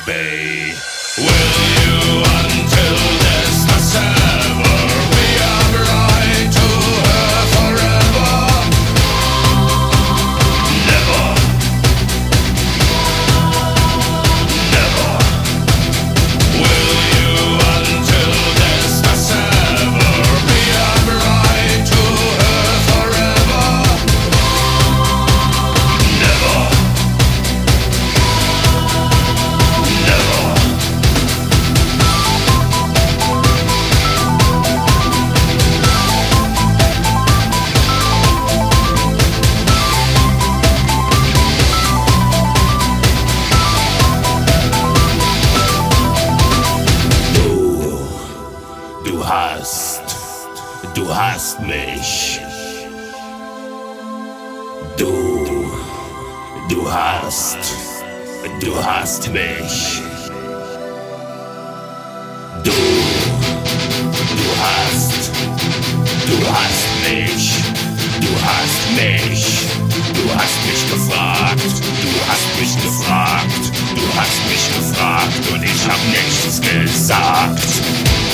be. Will you until this must ever be a bride to her forever? Never. Never. Will you until this must ever be a bride to her forever? Never. Never. Du hast mich. Du hast mich. Du hast mich. Du hast mich. Du hast mich gefragt. Du hast mich gefragt. Du hast mich gefragt und ich hab nichts gesagt.